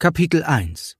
Kapitel 1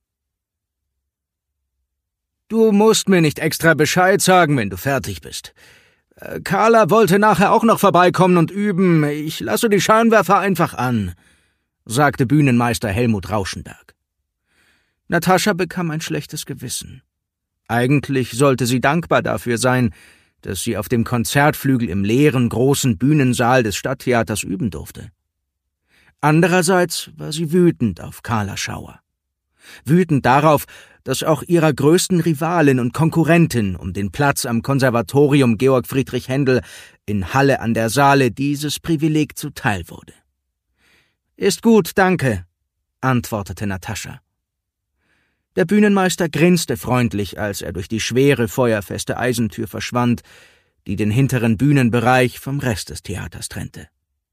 »Du musst mir nicht extra Bescheid sagen, wenn du fertig bist. Carla wollte nachher auch noch vorbeikommen und üben. Ich lasse die Scheinwerfer einfach an«, sagte Bühnenmeister Helmut Rauschenberg. Natascha bekam ein schlechtes Gewissen. Eigentlich sollte sie dankbar dafür sein, dass sie auf dem Konzertflügel im leeren, großen Bühnensaal des Stadttheaters üben durfte. Andererseits war sie wütend auf Carla Schauer. Wütend darauf, dass auch ihrer größten Rivalin und Konkurrentin um den Platz am Konservatorium Georg Friedrich Händel in Halle an der Saale dieses Privileg zuteil wurde. »Ist gut, danke«, antwortete Natascha. Der Bühnenmeister grinste freundlich, als er durch die schwere, feuerfeste Eisentür verschwand, die den hinteren Bühnenbereich vom Rest des Theaters trennte.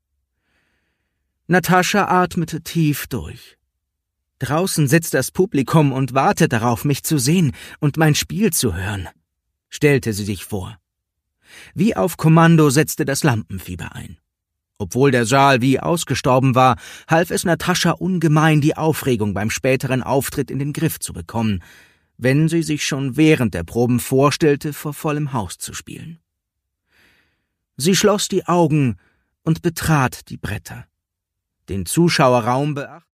Natascha atmete tief durch. »Draußen sitzt das Publikum und wartet darauf, mich zu sehen und mein Spiel zu hören«, stellte sie sich vor. Wie auf Kommando setzte das Lampenfieber ein. Obwohl der Saal wie ausgestorben war, half es Natascha ungemein, die Aufregung beim späteren Auftritt in den Griff zu bekommen, wenn sie sich schon während der Proben vorstellte, vor vollem Haus zu spielen. Sie schloss die Augen und betrat die Bretter. Den Zuschauerraum beachtete